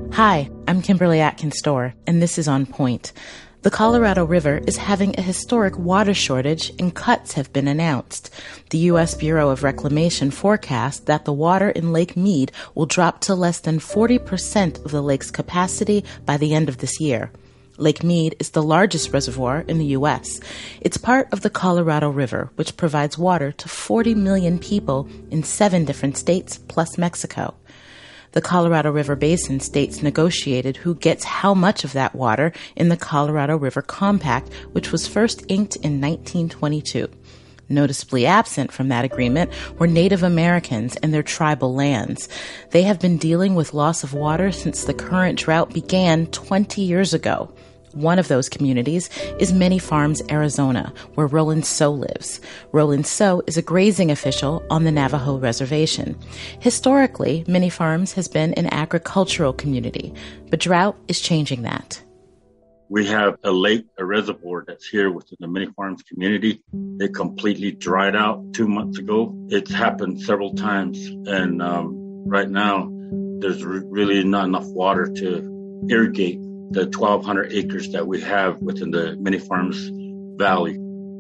Hi, I'm Kimberly Atkins-Storr, and this is On Point. The Colorado River is having a historic water shortage, and cuts have been announced. The U.S. Bureau of Reclamation forecasts that the water in Lake Mead will drop to less than 40% of the lake's capacity by the end of this year. Lake Mead is the largest reservoir in the U.S. It's part of the Colorado River, which provides water to 40 million people in 7 different states plus Mexico. The Colorado River Basin states negotiated who gets how much of that water in the Colorado River Compact, which was first inked in 1922. Noticeably absent from that agreement were Native Americans and their tribal lands. They have been dealing with loss of water since the current drought began 20 years ago. One of those communities is Many Farms, Arizona, where Roland So lives. Roland So is a grazing official on the Navajo Reservation. Historically, Many Farms has been an agricultural community, but drought is changing that. We have a lake, a reservoir that's here within the Many Farms community. It completely dried out 2 months ago. It's happened several times, and right now there's really not enough water to irrigate the 1,200 acres that we have within the Many Farms Valley.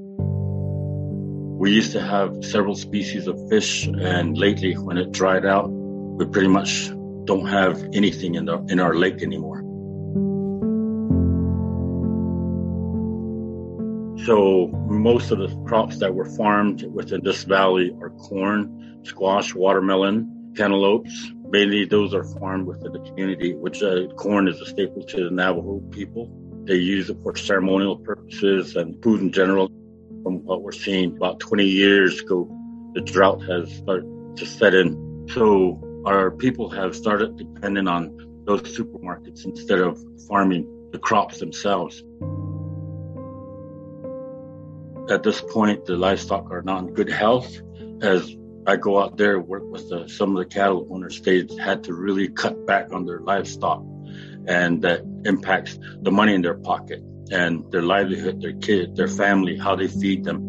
We used to have several species of fish, and lately when it dried out, we pretty much don't have anything in our lake anymore. So most of the crops that were farmed within this valley are corn, squash, watermelon, cantaloupes. Mainly those are farmed within the community, which corn is a staple to the Navajo people. They use it for ceremonial purposes and food in general. From what we're seeing, about 20 years ago, the drought has started to set in. So our people have started depending on those supermarkets instead of farming the crops themselves. At this point, the livestock are not in good health. As I go out there and work with some of the cattle owners, they had to really cut back on their livestock, and that impacts the money in their pocket and their livelihood, their kids, their family, how they feed them.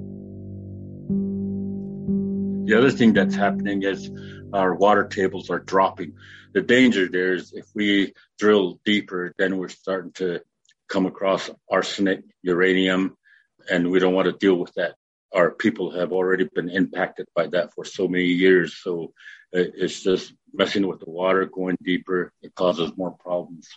The other thing that's happening is our water tables are dropping. The danger there is if we drill deeper, then we're starting to come across arsenic, uranium, and we don't want to deal with that. Our people have already been impacted by that for so many years. So it's just messing with the water, going deeper. It causes more problems.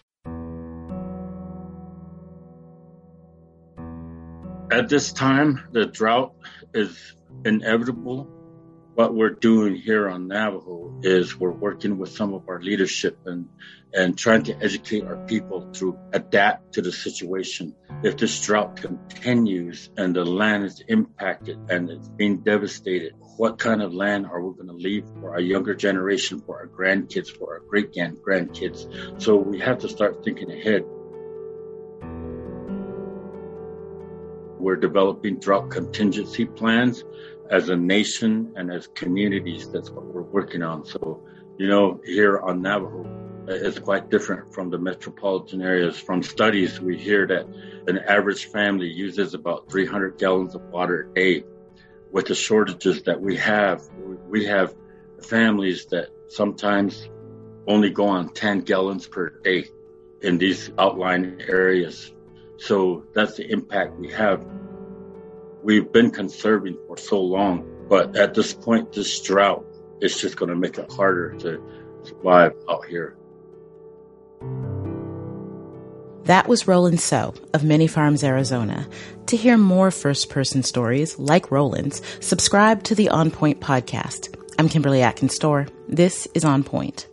At this time, the drought is inevitable. What we're doing here on Navajo is we're working with some of our leadership and trying to educate our people to adapt to the situation. If this drought continues and the land is impacted and it's being devastated, what kind of land are we going to leave for our younger generation, for our grandkids, for our great-grandkids? So we have to start thinking ahead. We're developing drought contingency plans as a nation and as communities. That's what we're working on. So, here on Navajo, it's quite different from the metropolitan areas. From studies, we hear that an average family uses about 300 gallons of water a day. With the shortages that we have families that sometimes only go on 10 gallons per day in these outlying areas. So that's the impact we have. We've been conserving for so long, but at this point, this drought is just going to make it harder to survive out here. That was Roland So of Many Farms, Arizona. To hear more first-person stories like Roland's, subscribe to the On Point podcast. I'm Kimberly Atkins-Storr. This is On Point.